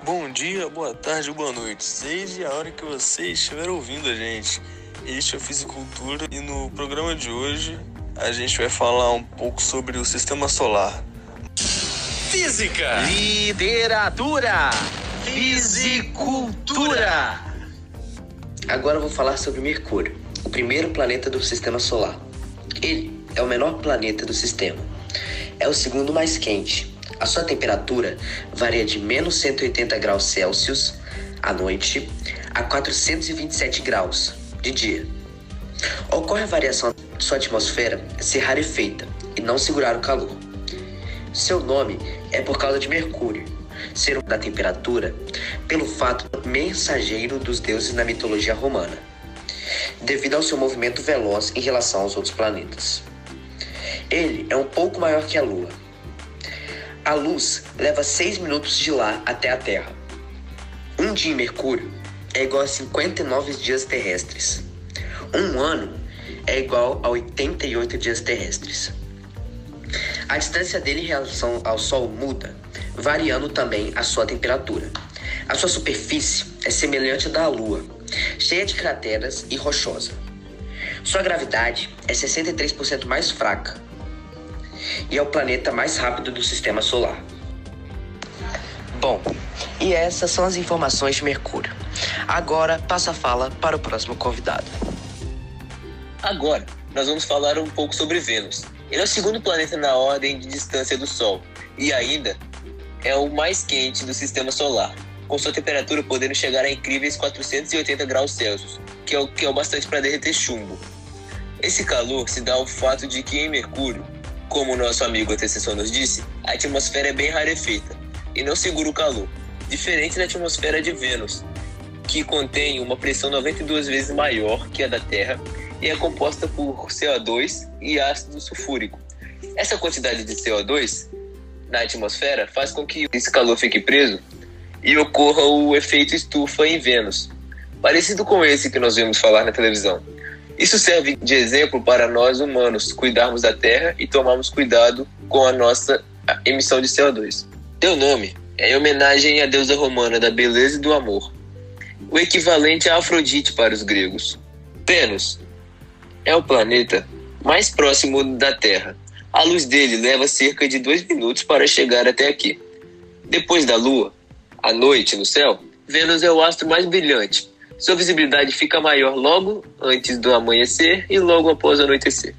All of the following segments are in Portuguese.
Bom dia, boa tarde, boa noite. Seja a hora que você estiver ouvindo a gente. Este é o Fisicultura e no programa de hoje a gente vai falar um pouco sobre o Sistema Solar. Física, literatura, fisicultura. Agora eu vou falar sobre Mercúrio, o primeiro planeta do Sistema Solar. Ele é o menor planeta do sistema. É o segundo mais quente. A sua temperatura varia de menos 180 graus Celsius à noite a 427 graus de dia. Ocorre a variação de sua atmosfera ser rarefeita e não segurar o calor. Seu nome é por causa de Mercúrio, ser da temperatura, pelo fato de mensageiro dos deuses na mitologia romana, devido ao seu movimento veloz em relação aos outros planetas. Ele é um pouco maior que a Lua. A luz leva 6 minutos de lá até a Terra. Um dia em Mercúrio é igual a 59 dias terrestres. Um ano é igual a 88 dias terrestres. A distância dele em relação ao Sol muda, variando também a sua temperatura. A sua superfície é semelhante à da Lua, cheia de crateras e rochosa. Sua gravidade é 63% mais fraca e é o planeta mais rápido do Sistema Solar. Bom, e essas são as informações de Mercúrio. Agora passo a fala para o próximo convidado. Agora, nós vamos falar um pouco sobre Vênus. Ele é o segundo planeta na ordem de distância do Sol e ainda é o mais quente do Sistema Solar, com sua temperatura podendo chegar a incríveis 480 graus Celsius, que é o bastante para derreter chumbo. Esse calor se dá ao fato de que em Mercúrio, como o nosso amigo antecessor nos disse, a atmosfera é bem rarefeita e não segura o calor, diferente da atmosfera de Vênus, que contém uma pressão 92 vezes maior que a da Terra e é composta por CO2 e ácido sulfúrico. Essa quantidade de CO2 na atmosfera faz com que esse calor fique preso e ocorra o efeito estufa em Vênus, parecido com esse que nós vemos falar na televisão. Isso serve de exemplo para nós humanos cuidarmos da Terra e tomarmos cuidado com a nossa emissão de CO2. Seu nome é em homenagem à deusa romana da beleza e do amor, o equivalente a Afrodite para os gregos. Vênus é o planeta mais próximo da Terra. A luz dele leva cerca de 2 minutos para chegar até aqui. Depois da Lua, à noite no céu, Vênus é o astro mais brilhante. Sua visibilidade fica maior logo antes do amanhecer e logo após o anoitecer.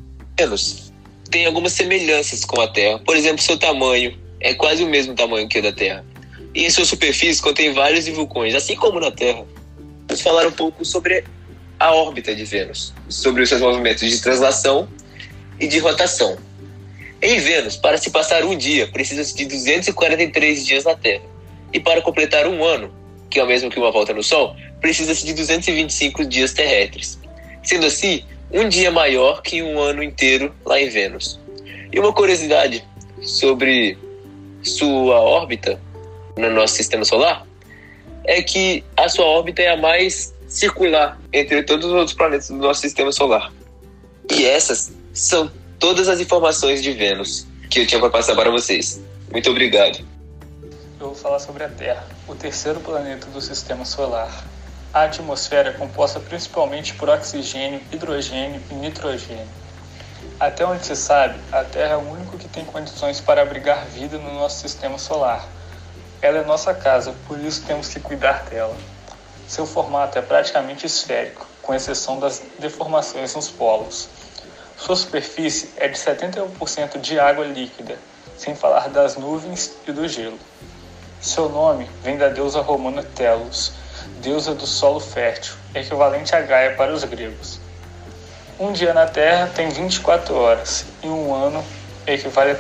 Vênus tem algumas semelhanças com a Terra. Por exemplo, seu tamanho é quase o mesmo tamanho que o da Terra. E em sua superfície contém vários vulcões, assim como na Terra. Vamos falar um pouco sobre a órbita de Vênus, sobre os seus movimentos de translação e de rotação. Em Vênus, para se passar um dia, precisa-se de 243 dias na Terra. E para completar um ano, que é o mesmo que uma volta no Sol, precisa-se de 225 dias terrestres. Sendo assim, um dia maior que um ano inteiro lá em Vênus. E uma curiosidade sobre sua órbita no nosso Sistema Solar é que a sua órbita é a mais circular entre todos os outros planetas do nosso Sistema Solar. E essas são todas as informações de Vênus que eu tinha para passar para vocês. Muito obrigado. Eu vou falar sobre a Terra, o terceiro planeta do Sistema Solar. A atmosfera é composta principalmente por oxigênio, hidrogênio e nitrogênio. Até onde se sabe, a Terra é o único que tem condições para abrigar vida no nosso Sistema Solar. Ela é nossa casa, por isso temos que cuidar dela. Seu formato é praticamente esférico, com exceção das deformações nos polos. Sua superfície é de 71% de água líquida, sem falar das nuvens e do gelo. Seu nome vem da deusa romana Telos, deusa do solo fértil, equivalente a Gaia para os gregos. Um dia na Terra tem 24 horas, e um ano equivale a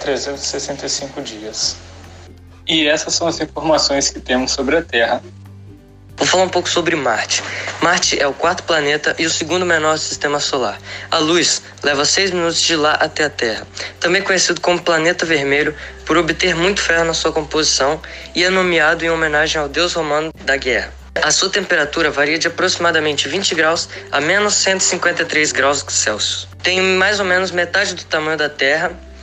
365 dias. E essas são as informações que temos sobre a Terra. Vou falar um pouco sobre Marte. Marte é o quarto planeta e o segundo menor do Sistema Solar. A luz leva 6 minutos de lá até a Terra. Também conhecido como planeta vermelho por obter muito ferro na sua composição e é nomeado em homenagem ao deus romano da guerra. A sua temperatura varia de aproximadamente 20 graus a menos 153 graus Celsius. Tem mais ou menos metade do tamanho da Terra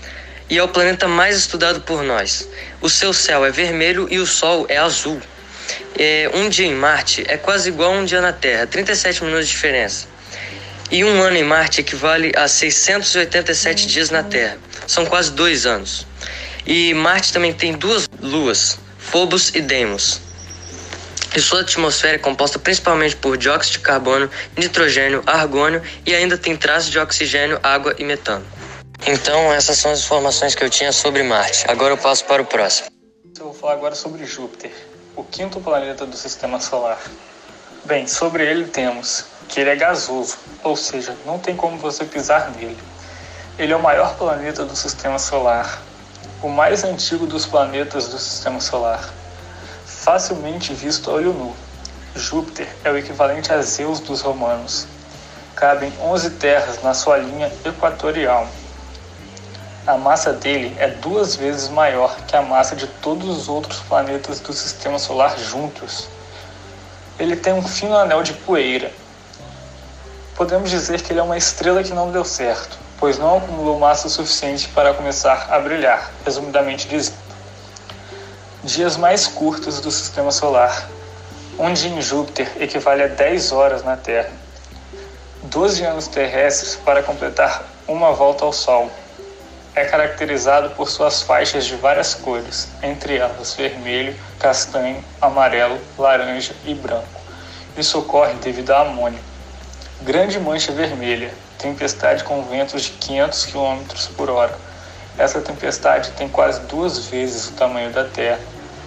e é o planeta mais estudado por nós. O seu céu é vermelho e o Sol é azul. Um dia em Marte é quase igual a um dia na Terra, 37 minutos de diferença. E um ano em Marte equivale a 687 dias na Terra. São quase 2 anos. E Marte também tem 2 luas, Phobos e Deimos. E sua atmosfera é composta principalmente por dióxido de carbono, nitrogênio, argônio e ainda tem traços de oxigênio, água e metano. Então, essas são as informações que eu tinha sobre Marte. Agora eu passo para o próximo. Eu vou falar agora sobre Júpiter, o 5º planeta do Sistema Solar. Bem, sobre ele temos que ele é gasoso, ou seja, não tem como você pisar nele. Ele é o maior planeta do Sistema Solar, o mais antigo dos planetas do Sistema Solar, facilmente visto a olho nu. Júpiter é o equivalente a Zeus dos romanos. Cabem 11 terras na sua linha equatorial. A massa dele é 2 vezes maior que a massa de todos os outros planetas do Sistema Solar juntos. Ele tem um fino anel de poeira. Podemos dizer que ele é uma estrela que não deu certo, pois não acumulou massa suficiente para começar a brilhar, resumidamente dizendo. Dias mais curtos do Sistema Solar. Um dia em Júpiter equivale a 10 horas na Terra. 12 anos terrestres para completar uma volta ao Sol. É caracterizado por suas faixas de várias cores, entre elas vermelho, castanho, amarelo, laranja e branco. Isso ocorre devido a amônio. Grande mancha vermelha, tempestade com ventos de 500 km por hora. Essa tempestade tem quase 2 vezes o tamanho da Terra.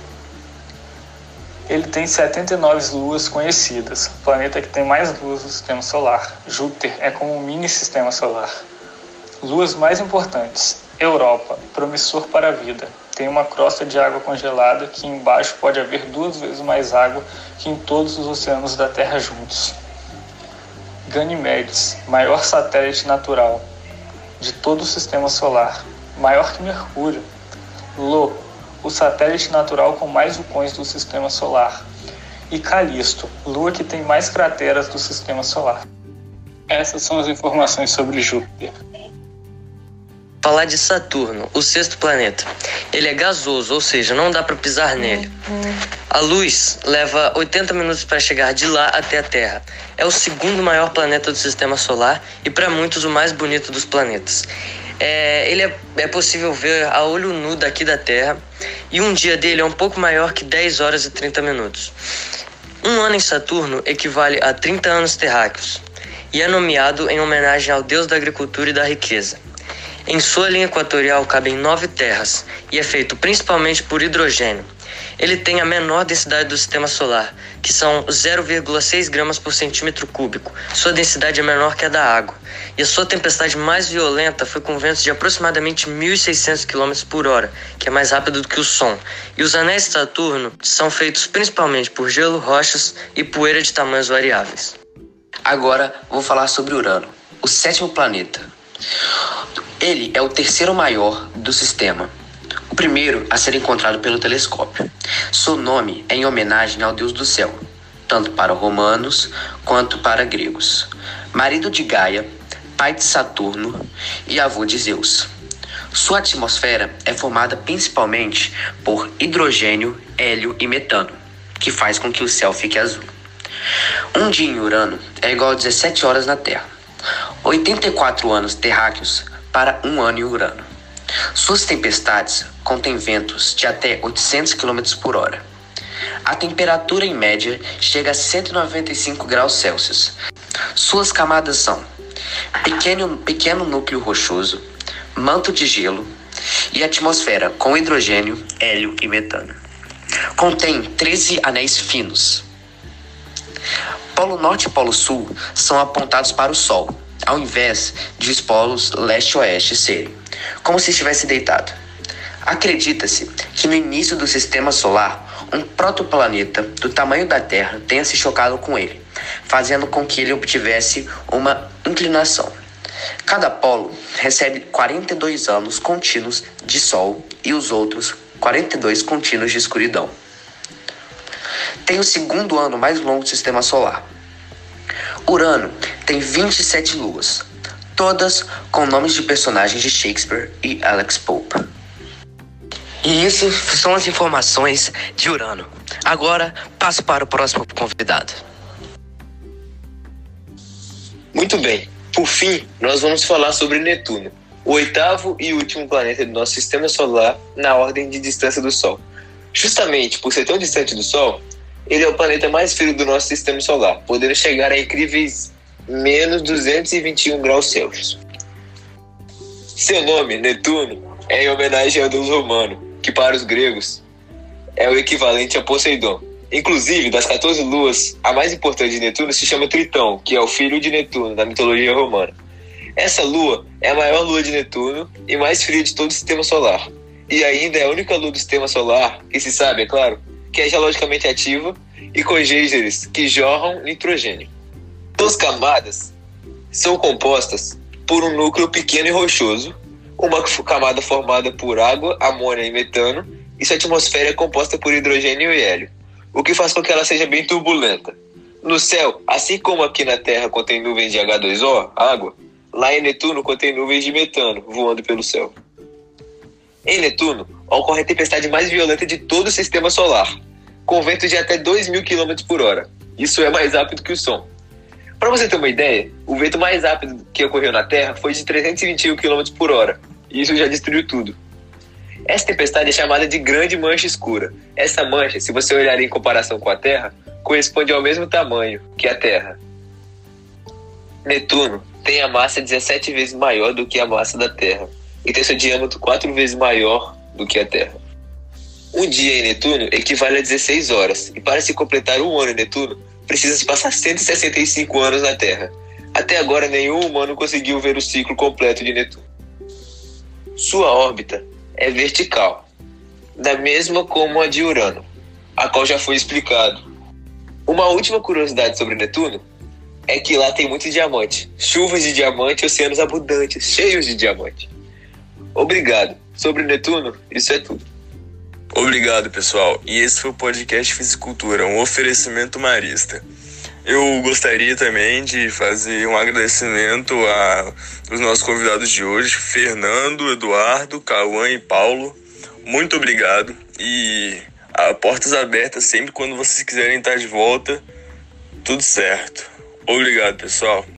Ele tem 79 luas conhecidas, o planeta que tem mais luas do Sistema Solar. Júpiter é como um mini Sistema Solar. Luas mais importantes. Europa, promissor para a vida. Tem uma crosta de água congelada que embaixo pode haver 2 vezes mais água que em todos os oceanos da Terra juntos. Ganymedes, maior satélite natural de todo o Sistema Solar, maior que Mercúrio. Io, o satélite natural com mais vulcões do Sistema Solar. E Calisto, lua que tem mais crateras do Sistema Solar. Essas são as informações sobre Júpiter. Falar de Saturno, o 6º planeta. Ele é gasoso, ou seja, não dá para pisar nele. A luz leva 80 minutos para chegar de lá até a Terra. É o 2º maior planeta do Sistema Solar e para muitos o mais bonito dos planetas. Ele é possível ver a olho nu daqui da Terra e um dia dele é um pouco maior que 10 horas e 30 minutos. Um ano em Saturno equivale a 30 anos terráqueos e é nomeado em homenagem ao deus da agricultura e da riqueza. Em sua linha equatorial cabem 9 terras e é feito principalmente por hidrogênio. Ele tem a menor densidade do Sistema Solar, que são 0,6 gramas por centímetro cúbico. Sua densidade é menor que a da água. E a sua tempestade mais violenta foi com ventos de aproximadamente 1.600 km por hora, que é mais rápido do que o som. E os anéis de Saturno são feitos principalmente por gelo, rochas e poeira de tamanhos variáveis. Agora vou falar sobre Urano, o 7º planeta. Ele é o 3º maior do sistema, o primeiro a ser encontrado pelo telescópio. Seu nome é em homenagem ao deus do céu, tanto para romanos quanto para gregos. Marido de Gaia, pai de Saturno e avô de Zeus. Sua atmosfera é formada principalmente por hidrogênio, hélio e metano, que faz com que o céu fique azul. Um dia em Urano é igual a 17 horas na Terra. 84 anos terráqueos para um ano em Urano. Suas tempestades contêm ventos de até 800 km por hora. A temperatura em média chega a 195 graus Celsius. Suas camadas são pequeno núcleo rochoso, manto de gelo e atmosfera com hidrogênio, hélio e metano. Contém 13 anéis finos. Polo Norte e Polo Sul são apontados para o Sol, ao invés de os polos leste e oeste serem, como se estivesse deitado. Acredita-se que no início do Sistema Solar, um protoplaneta do tamanho da Terra tenha se chocado com ele, fazendo com que ele obtivesse uma inclinação. Cada polo recebe 42 anos contínuos de Sol e os outros 42 contínuos de escuridão. Tem o 2º ano mais longo do Sistema Solar. Urano tem 27 luas. todas com nomes de personagens de Shakespeare e Alex Pope. E isso são as informações de Urano. Agora, passo para o próximo convidado. Muito bem. Por fim, nós vamos falar sobre Netuno, o oitavo e último planeta do nosso sistema solar na ordem de distância do Sol. Justamente por ser tão distante do Sol, ele é o planeta mais frio do nosso sistema solar, podendo chegar a incríveis menos 221 graus Celsius. Seu nome, Netuno, é em homenagem ao deus romano, que para os gregos é o equivalente a Poseidon. Inclusive, das 14 luas, a mais importante de Netuno se chama Tritão, que é o filho de Netuno, da mitologia romana. Essa lua é a maior lua de Netuno e mais fria de todo o sistema solar. E ainda é a única lua do sistema solar, que se sabe, é claro, que é geologicamente ativa e com geysers que jorram nitrogênio. Suas camadas são compostas por um núcleo pequeno e rochoso, uma camada formada por água, amônia e metano, e sua atmosfera é composta por hidrogênio e hélio, o que faz com que ela seja bem turbulenta. No céu, assim como aqui na Terra contém nuvens de H2O, água, lá em Netuno contém nuvens de metano voando pelo céu. Em Netuno, ocorre a tempestade mais violenta de todo o sistema solar, com ventos de até 2.000 km por hora. Isso é mais rápido que o som. Para você ter uma ideia, o vento mais rápido que ocorreu na Terra foi de 321 km por hora, e isso já destruiu tudo. Essa tempestade é chamada de Grande Mancha Escura. Essa mancha, se você olhar em comparação com a Terra, corresponde ao mesmo tamanho que a Terra. Netuno tem a massa 17 vezes maior do que a massa da Terra e tem seu diâmetro 4 vezes maior do que a Terra. Um dia em Netuno equivale a 16 horas, e para se completar um ano em Netuno, precisa-se passar 165 anos na Terra. Até agora, nenhum humano conseguiu ver o ciclo completo de Netuno. Sua órbita é vertical, da mesma como a de Urano, a qual já foi explicado. Uma última curiosidade sobre Netuno é que lá tem muito diamante, chuvas de diamante e oceanos abundantes, cheios de diamante. Obrigado. Sobre Netuno, isso é tudo. Obrigado, pessoal. E esse foi o podcast Fisicultura, um oferecimento marista. Eu gostaria também de fazer um agradecimento aos nossos convidados de hoje, Fernando, Eduardo, Cauã e Paulo. Muito obrigado. E portas abertas sempre quando vocês quiserem estar de volta. Tudo certo. Obrigado, pessoal.